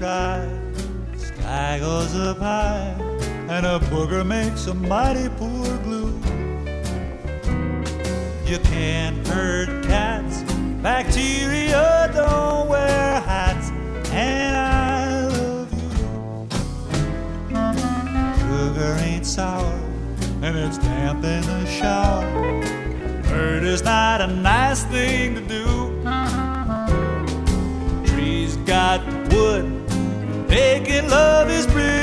sky. Sky goes up high, and a booger makes a mighty poor glue. You can't hurt cats, bacteria don't wear hats, and I love you. Sugar ain't sour, and it's damp in the shower. Hurt is not a nice thing to do. Trees got wood, making love is pretty.